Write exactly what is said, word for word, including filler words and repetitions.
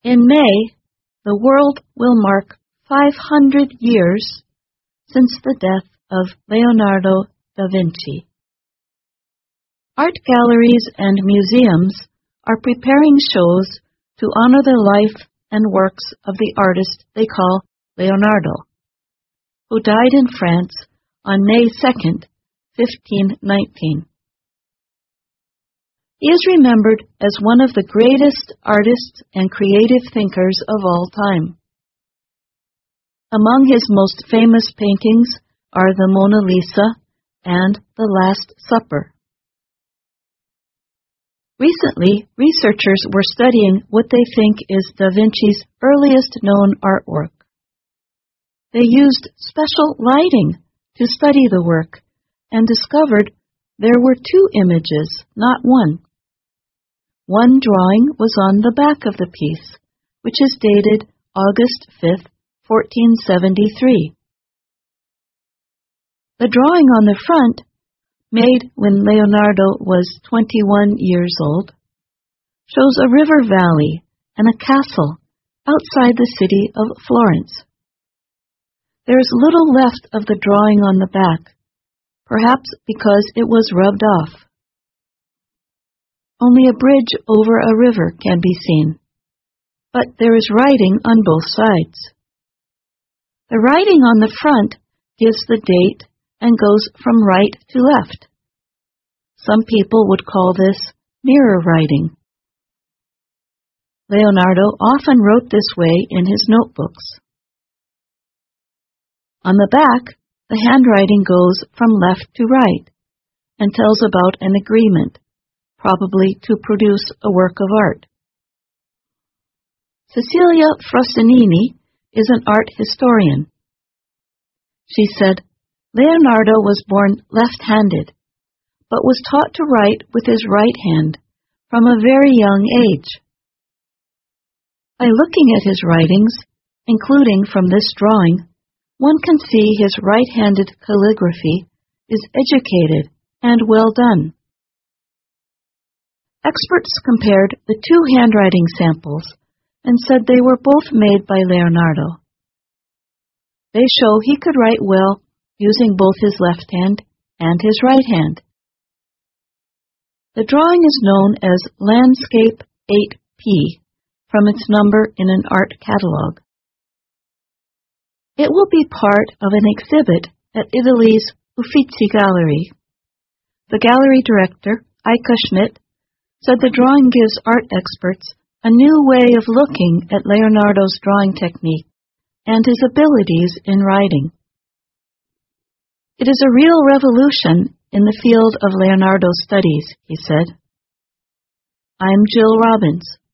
In May, the world will mark five hundred years since the death of Leonardo da Vinci. Art galleries and museums are preparing shows to honor the life and works of the artist they call Leonardo, who died in France on May second, fifteen nineteen. He is remembered as one of the greatest artists and creative thinkers of all time. Among his most famous paintings are the Mona Lisa and The Last Supper. Recently, researchers were studying what they think is Da Vinci's earliest known artwork. They used special lighting to study the work and discovered there were two images, not one. One drawing was on the back of the piece, which is dated August fifth, fourteen seventy-three. The drawing on the front, made when Leonardo was twenty-one years old, shows a river valley and a castle outside the city of Florence. There is little left of the drawing on the back, perhaps because it was rubbed off. Only a bridge over a river can be seen, but there is writing on both sides. The writing on the front gives the date and goes from right to left. Some people would call this mirror writing. Leonardo often wrote this way in his notebooks. On the back, the handwriting goes from left to right and tells about an agreement, probably to produce a work of art. Cecilia Frossenini is an art historian. She said, Leonardo was born left-handed, but was taught to write with his right hand from a very young age. By looking at his writings, including from this drawing, one can see his right-handed calligraphy is educated and well done. Experts compared the two handwriting samples and said they were both made by Leonardo. They show he could write well using both his left hand and his right hand. The drawing is known as Landscape eight P from its number in an art catalog. It will be part of an exhibit at Italy's Uffizi Gallery. The gallery director, Eike Schmidt, said the drawing gives art experts a new way of looking at Leonardo's drawing technique and his abilities in writing. It is a real revolution in the field of Leonardo studies, he said. I'm Jill Robbins.